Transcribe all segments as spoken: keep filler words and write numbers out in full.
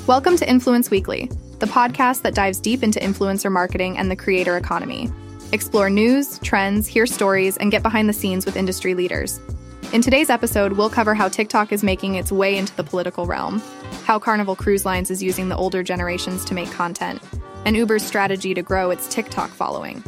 Welcome to Influence Weekly, the podcast that dives deep into influencer marketing and the creator economy. Explore news, trends, hear stories, and get behind the scenes with industry leaders. In today's episode, we'll cover how TikTok is making its way into the political realm, how Carnival Cruise Lines is using the older generations to make content, and Uber's strategy to grow its TikTok following.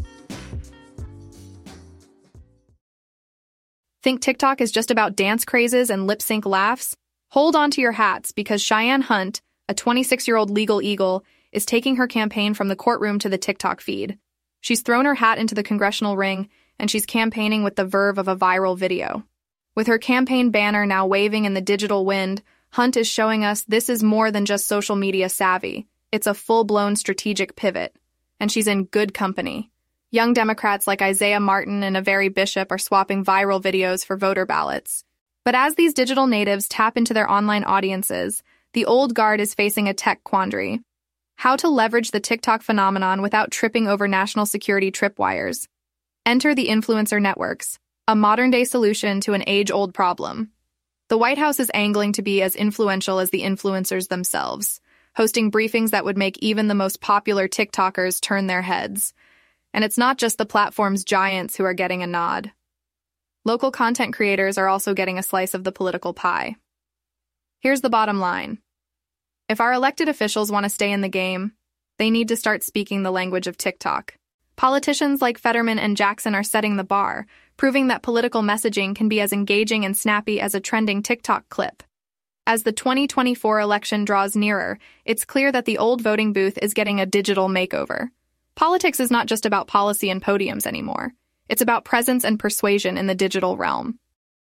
Think TikTok is just about dance crazes and lip-sync laughs? Hold on to your hats, because Cheyenne Hunt, a twenty-six-year-old legal eagle, is taking her campaign from the courtroom to the TikTok feed. She's thrown her hat into the congressional ring, and she's campaigning with the verve of a viral video. With her campaign banner now waving in the digital wind, Hunt is showing us this is more than just social media savvy. It's a full-blown strategic pivot. And she's in good company. Young Democrats like Isaiah Martin and Avery Bishop are swapping viral videos for voter ballots. But as these digital natives tap into their online audiences, the old guard is facing a tech quandary. How to leverage the TikTok phenomenon without tripping over national security tripwires. Enter the influencer networks, a modern-day solution to an age-old problem. The White House is angling to be as influential as the influencers themselves, hosting briefings that would make even the most popular TikTokers turn their heads. And it's not just the platform's giants who are getting a nod. Local content creators are also getting a slice of the political pie. Here's the bottom line. If our elected officials want to stay in the game, they need to start speaking the language of TikTok. Politicians like Fetterman and Jackson are setting the bar, proving that political messaging can be as engaging and snappy as a trending TikTok clip. As the twenty twenty-four election draws nearer, it's clear that the old voting booth is getting a digital makeover. Politics is not just about policy and podiums anymore. It's about presence and persuasion in the digital realm.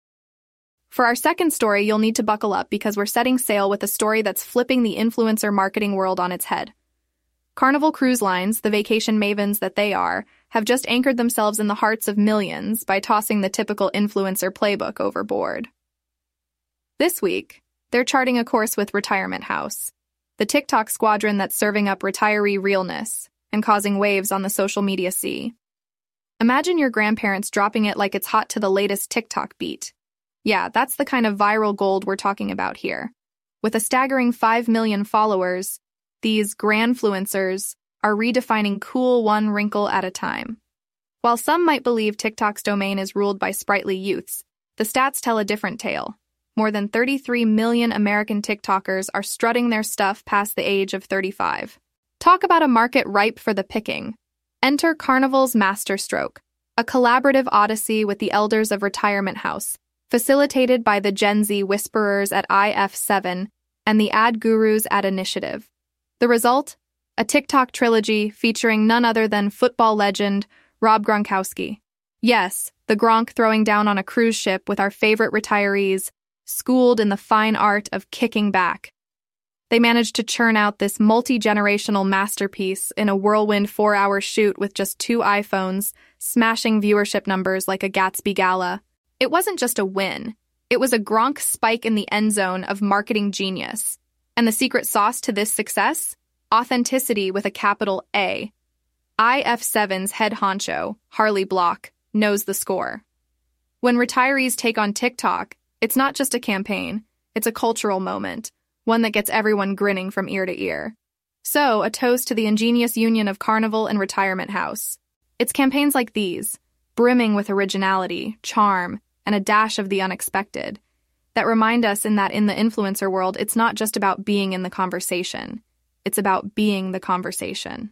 For our second story, you'll need to buckle up because we're setting sail with a story that's flipping the influencer marketing world on its head. Carnival Cruise Lines, the vacation mavens that they are, have just anchored themselves in the hearts of millions by tossing the typical influencer playbook overboard. This week, they're charting a course with Retirement House, the TikTok squadron that's serving up retiree realness and causing waves on the social media sea. Imagine your grandparents dropping it like it's hot to the latest TikTok beat. Yeah, that's the kind of viral gold we're talking about here. With a staggering five million followers, these grandfluencers are redefining cool one wrinkle at a time. While some might believe TikTok's domain is ruled by sprightly youths, the stats tell a different tale. More than thirty-three million American TikTokers are strutting their stuff past the age of thirty-five. Talk about a market ripe for the picking. Enter Carnival's Masterstroke, a collaborative odyssey with the elders of Retirement House, facilitated by the Gen Z whisperers at I F seven and the ad gurus at Initiative. The result? A TikTok trilogy featuring none other than football legend Rob Gronkowski. Yes, the Gronk throwing down on a cruise ship with our favorite retirees, schooled in the fine art of kicking back. They managed to churn out this multi-generational masterpiece in a whirlwind four-hour shoot with just two iPhones, smashing viewership numbers like a Gatsby gala. It wasn't just a win. It was a Gronk spike in the end zone of marketing genius. And the secret sauce to this success? Authenticity with a capital A. I F seven's head honcho, Harley Block, knows the score. When retirees take on TikTok, it's not just a campaign, it's a cultural moment, one that gets everyone grinning from ear to ear. So, a toast to the ingenious union of Carnival and Retirement House. It's campaigns like these, brimming with originality, charm, and a dash of the unexpected, that remind us in that in the influencer world, it's not just about being in the conversation. It's about being the conversation.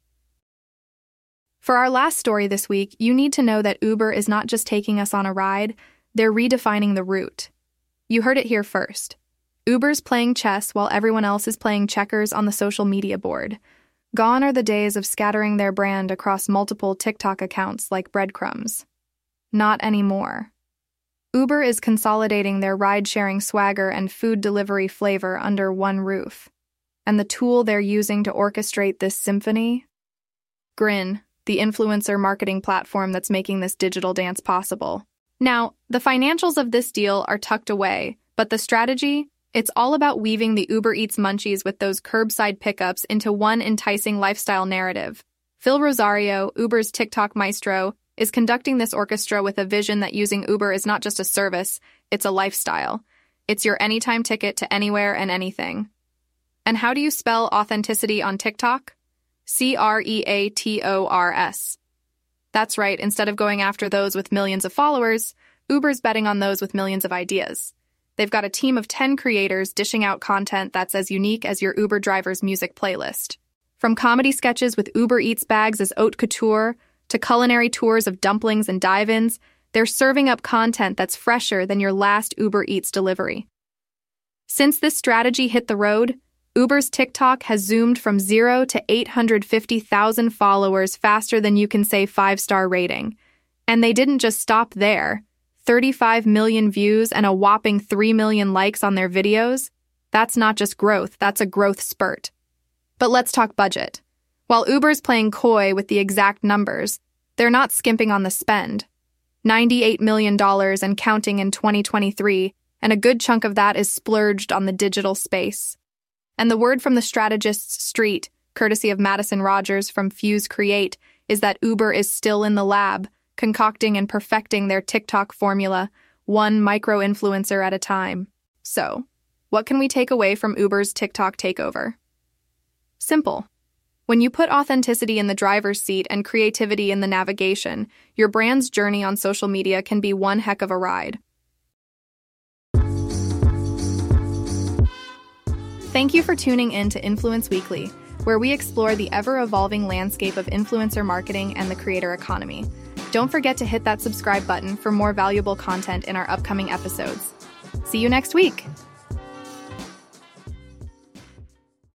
For our last story this week, you need to know that Uber is not just taking us on a ride, they're redefining the route. You heard it here first. Uber's playing chess while everyone else is playing checkers on the social media board. Gone are the days of scattering their brand across multiple TikTok accounts like breadcrumbs. Not anymore. Uber is consolidating their ride-sharing swagger and food delivery flavor under one roof. And the tool they're using to orchestrate this symphony? Grin, the influencer marketing platform that's making this digital dance possible. Now, the financials of this deal are tucked away, but the strategy? It's all about weaving the Uber Eats munchies with those curbside pickups into one enticing lifestyle narrative. Phil Rosario, Uber's TikTok maestro, is conducting this orchestra with a vision that using Uber is not just a service, it's a lifestyle. It's your anytime ticket to anywhere and anything. And how do you spell authenticity on TikTok? C R E A T O R S. That's right, instead of going after those with millions of followers, Uber's betting on those with millions of ideas. They've got a team of ten creators dishing out content that's as unique as your Uber driver's music playlist. From comedy sketches with Uber Eats bags as haute couture to culinary tours of dumplings and dive-ins, they're serving up content that's fresher than your last Uber Eats delivery. Since this strategy hit the road, Uber's TikTok has zoomed from zero to eight hundred fifty thousand followers faster than you can say five-star rating. And they didn't just stop there. thirty-five million views and a whopping three million likes on their videos? That's not just growth, that's a growth spurt. But let's talk budget. While Uber's playing coy with the exact numbers, they're not skimping on the spend. ninety-eight million dollars and counting in twenty twenty-three, and a good chunk of that is splurged on the digital space. And the word from the strategist's street, courtesy of Madison Rogers from Fuse Create, is that Uber is still in the lab, concocting and perfecting their TikTok formula, one micro-influencer at a time. So, what can we take away from Uber's TikTok takeover? Simple. When you put authenticity in the driver's seat and creativity in the navigation, your brand's journey on social media can be one heck of a ride. Thank you for tuning in to Influence Weekly, where we explore the ever-evolving landscape of influencer marketing and the creator economy. Don't forget to hit that subscribe button for more valuable content in our upcoming episodes. See you next week!